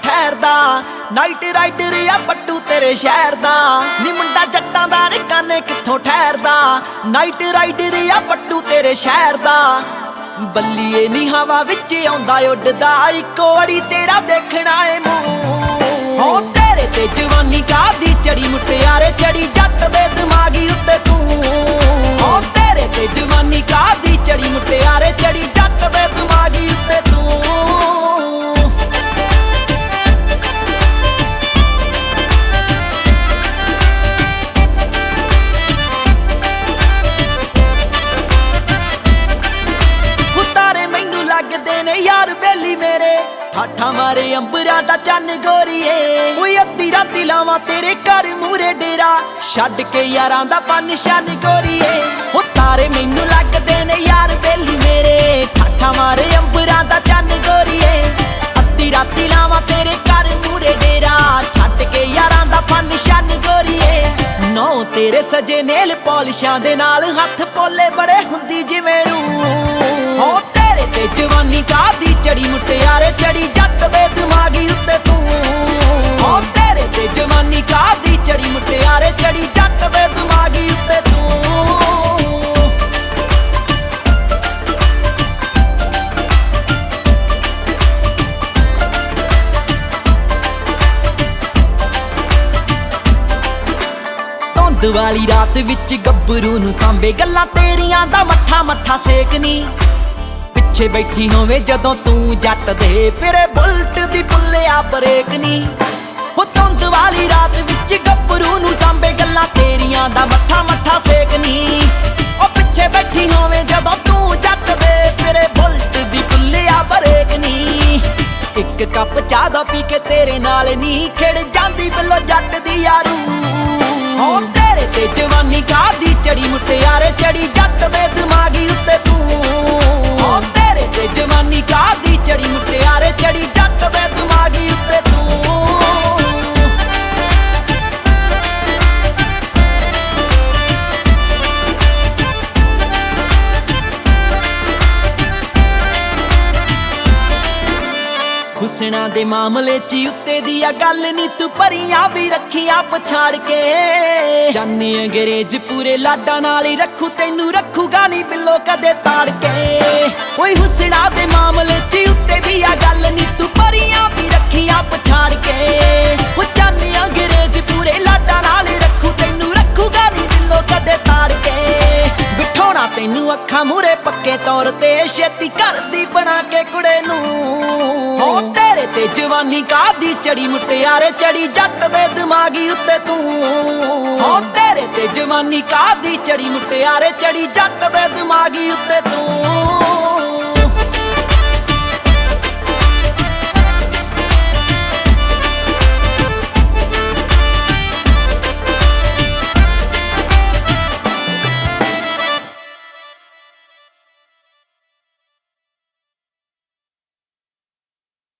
ਠਹਿਰਦਾ। Night rider ਆ ਪੱਟੂ ਤੇਰੇ ਸ਼ਹਿਰ ਦਾ, ਨੀ ਮੁੰਡਾ ਜੱਟਾਂ ਦਾ ਨੀ ਕਾਨੇ ਕਿੱਥੋਂ ਠਹਿਰਦਾ। ਨਾਈਟ ਰਾਈਡਰ ਆ ਪੱਟੂ ਤੇਰੇ ਸ਼ਹਿਰ ਦਾ, ਬੱਲੀਏ ਨੀ ਹਵਾ ਵਿੱਚ ਆਉਂਦਾ ਉੱਡਦਾ। ਇੱਕੋ ਵਾਰੀ ਤੇਰਾ ਦੇਖਣਾ ਏ ਮੂੰਹ, ਹੋ ਤੇਰੇ ਤੇ ਜਵਾਨੀ ਕਾਦੀ ਚੜੀ ਮੁਟਿਆਰੇ ਚੜੀ ਜੱਟ ਦੇ ਦਿਮਾਗੀ ਉੱਤੇ ਤੂੰ। ਹੋ ਤੇਰੇ ਤੇ ਜਵਾਨੀ ਕਾਦੀ ਚੜੀ ਮੁਟਿਆਰੇ ਚੜੀ ਜੱਟ ਦੇ ਦਿਮਾਗੀ ਉੱਤੇ ਤੂੰ। ਲੱਗਦੇ ਨੇ ਯਾਰ ਬੇਲੀ ਮੇਰੇ, ਠਾਠਾ ਮਾਰੇ ਅੰਬਰਾਂ ਦਾ ਚੰਨ ਗੋਰੀਏ। ਓਏ ਅੱਧੀ ਰਾਤੀ ਲਾਵਾਂ ਤੇਰੇ ਘਰ ਮੂਰੇ ਡੇਰਾ, ਛੱਡ ਕੇ ਯਾਰਾਂ ਦਾ ਫਨ ਸ਼ਨ ਗੋਰੀਏ। ਹੋ ਤਾਰੇ ਮੈਨੂੰ ਲੱਗਦੇ ਨੇ ਯਾਰ ਬੇਲੀ ਮੇਰੇ, ਠਾਠਾ ਮਾਰੇ ਅੰਬਰਾਂ ਦਾ ਚੰਨ ਗੋਰੀਏ। ਅੱਧੀ ਰਾਤੀ ਲਾਵਾਂ ਤੇਰੇ ਘਰ ਮੂਰੇ ਡੇਰਾ, ਛੱਡ ਕੇ ਯਾਰਾਂ ਦਾ ਫਨ ਸ਼ਨ ਗੋਰੀਏ। ਨੌ ਤੇਰੇ ਸਜੇ ਨੇਲ ਪੌਲਿਸ਼ਾਂ ਦੇ ਨਾਲ, ਹੱਥ ਪੋਲੇ ਬੜੇ ਹੁੰਦੀ ਜਿਵੇਂ ਰੂਹ। ਹੋ ਤੇਰੇ ਤੇ ਜਵਾਨੀ ਕਾਦੀ ਚੜੀ ਮੁਟਿਆਰੇ ਚੜੀ ਜੱਟ ਦੇ ਦਿਮਾਗੀ ਉੱਤੇ ਤੂੰ। ਹੋ ਤੇਰੇ ਤੇ ਜਵਾਨੀ ਕਾਦੀ ਚੜੀ ਮੁਟਿਆਰੇ ਚੜੀ ਜੱਟ ਦੇ ਦਿਮਾਗੀ ਉੱਤੇ ਤੂੰ। ਧੁੰਦ ਵਾਲੀ ਰਾਤ ਵਿੱਚ ਗੱਭਰੂ ਨੂੰ ਸਾਂਭੇ ਗੱਲਾਂ ਤੇਰੀਆਂ ਦਾ ਮੱਠਾ ਮੱਠਾ ਸੇਕਨੀ। ਪਿੱਛੇ ਬੈਠੀ ਹੋਵੇ ਜਦੋਂ ਤੂੰ ਜੱਟ ਦੇ, ਫਿਰੇ ਬੁਲਟ ਦੀ ਪੁੱਲਿਆ ਬਰੇਕ ਨੀ। ਹੋ ਧੁੰਦ ਵਾਲੀ ਰਾਤ ਵਿੱਚ ਗੱਭਰੂ ਨੂੰ ਸਾਂਭੇ ਗੱਲਾਂ ਤੇਰੀਆਂ ਦਾ ਮੱਠਾ ਮੱਠਾ ਸੇਕਨੀ। ਉਹ ਪਿੱਛੇ ਬੈਠੀ ਹੋਵੇ ਜਦੋਂ ਤੂੰ ਜੱਟ ਦੇ, ਫਿਰੇ ਬੁਲਟ ਦੀ ਪੁੱਲਿਆ ਬਰੇਕ ਨੀ। ਇੱਕ ਕੱਪ ਚਾਹ ਦਾ ਪੀ ਕੇ ਤੇਰੇ ਨਾਲ ਨੀ, ਖਿੜ ਜਾਂਦੀ ਬਿੱਲੋ ਜੱਟ ਦੀ ਯਾਰੂ। ਹੋ ਤੇਰੇ ਤੇ ਜਵਾਨੀ ਕਾਦੀ ਚੜੀ ਮੁਟਿਆਰੇ ਚੜੀ ਜੱਟ ਦੇ ਦਿਮਾਗੀ ਉੱਤੇ ਤੂੰ। ਹੋ ਤੇਰੇ ਤੇ ਜਵਾਨੀ ਕਾਦੀ ਚੜੀ ਮੁਟਿਆਰੇ ਚੜੀ ਜੱਟ ਦੇ ਦਿਮਾਗੀ ਉੱਤੇ ਤੂੰ। ਹੁਸਨਾ ਦੇ ਮਾਮਲੇ 'ਚ ਉੱਤੇ ਦੀ ਆ ਗੱਲ ਨੀ, ਤੂੰ ਪਰੀਆਂ ਵੀ ਰੱਖੀਆਂ ਪਛਾੜ ਕੇ। ਜਾਨੇ ਅੰਗਰੇਜ਼ ਪੂਰੇ ਲਾਡਾਂ ਨਾਲ ਹੀ ਰੱਖੂ, ਤੈਨੂੰ ਰੱਖੂਗਾ ਨੀ ਬਿੱਲੋ ਕਦੇ ਤਾੜ ਕੇ। ਓਏ ਹੁਸਨਾ ਦੇ ਮਾਮਲੇ 'ਚ ਉੱਤੇ ਦੀ ਆ ਗੱਲ ਨੀ, ਤੂੰ ਪਰੀਆਂ ਵੀ ਰੱਖੀਆਂ ਪਛਾੜ ਕੇ। ਹੋ ਜਾਨੇ ਅੰਗਰੇਜ਼ ਪੂਰੇ ਲਾਡਾਂ ਨਾਲ ਹੀ ਰੱਖੂ, ਤੈਨੂੰ ਰੱਖੂਗਾ ਨੀ ਬਿੱਲੋ ਕਦੇ ਤਾੜ ਕੇ। ਬਿਠਾਉਣਾ ਤੈਨੂੰ ਅੱਖਾਂ ਮੂਰੇ ਪੱਕੇ ਤੌਰ ਤੇ, ਛੇਤੀ ਕਰਦੀ ਬਣਾ ਕੇ ਕੁੜੇ ਨੂੰ। ਹੋ ਤੇਰੇ ਤੇ ਜਵਾਨੀ ਕਾਦੀ ਚੜੀ ਮੁਟਿਆਰੇ ਚੜੀ ਜੱਟ ਦੇ ਦਿਮਾਗੀ ਉੱਤੇ ਤੂੰ। ਹੋ ਤੇਰੇ ਤੇ ਜਵਾਨੀ ਕਾਦੀ ਚੜੀ ਮੁਟਿਆਰੇ ਚੜੀ ਜੱਟ ਦੇ ਦਿਮਾਗੀ ਉੱਤੇ ਤੂੰ।